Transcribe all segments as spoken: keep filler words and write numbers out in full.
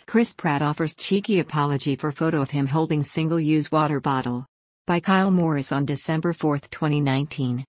Chris Pratt offers cheeky apology for photo of him holding single-use water bottle. By Kyle Morris on December fourth, twenty nineteen.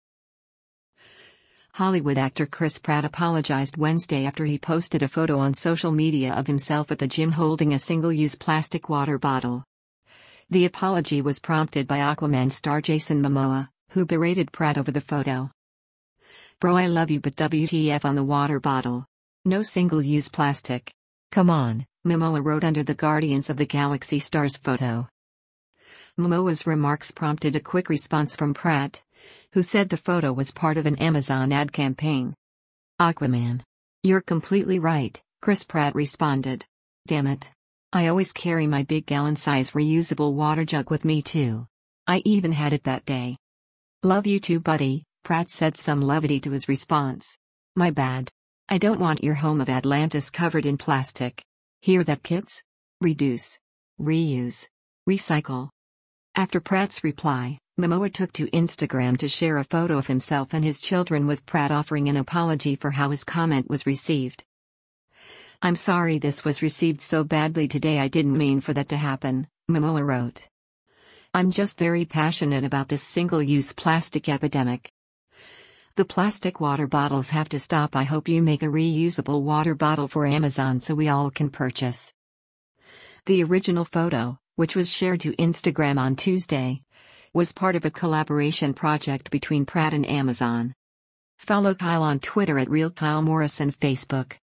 Hollywood actor Chris Pratt apologized Wednesday after he posted a photo on social media of himself at the gym holding a single-use plastic water bottle. The apology was prompted by Aquaman star Jason Momoa, who berated Pratt over the photo. "Bro, I love you, but W T F on the water bottle. No single-use plastic. Come on," Momoa wrote under the Guardians of the Galaxy star's photo. Momoa's remarks prompted a quick response from Pratt, who said the photo was part of an Amazon ad campaign. "Aquaman. You're completely right," Chris Pratt responded. "Damn it. I always carry my big gallon-size reusable water jug with me too. I even had it that day." "Love you too, buddy," Pratt said, some levity to his response. "My bad. I don't want your home of Atlantis covered in plastic. Hear that, kids? Reduce. Reuse. Recycle." After Pratt's reply, Momoa took to Instagram to share a photo of himself and his children, with Pratt offering an apology for how his comment was received. "I'm sorry this was received so badly today. I didn't mean for that to happen," Momoa wrote. "I'm just very passionate about this single-use plastic epidemic. The plastic water bottles have to stop. I hope you make a reusable water bottle for Amazon so we all can purchase." The original photo, which was shared to Instagram on Tuesday, was part of a collaboration project between Pratt and Amazon. Follow Kyle on Twitter at Real Kyle Morris and Facebook